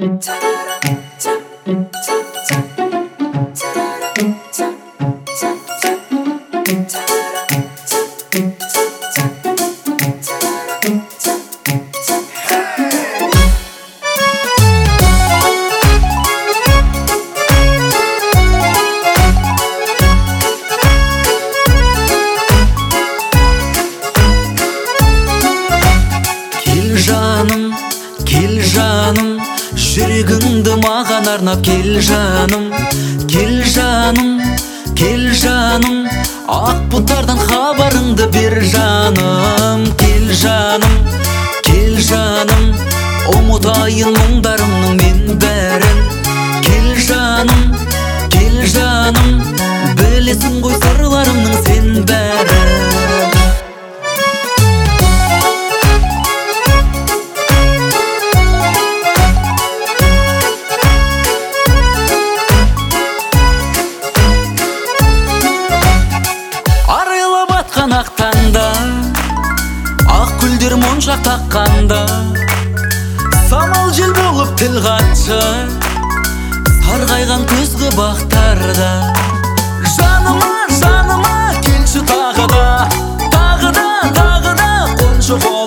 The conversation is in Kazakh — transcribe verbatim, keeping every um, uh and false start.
Жаным, кел жаным, жүрегіңді маған арнап кел жаным, кел жаным, кел жаным, ақ бұлттардан хабарыңды бер жаным, кел жаным, кел жаным, ұмытайын мұңдарымның мен бәрін, кел жаным, кел жаным, білесің ғой сырларымның сен бәрін. Ақ таңда, ақ гүлдер моншақ таққанда, самал жел болып тіл қатшы, сарғайған күзгі бақтарда. Жаныма, жаныма келші тағы да, тағы да, тағы да қоншы қол.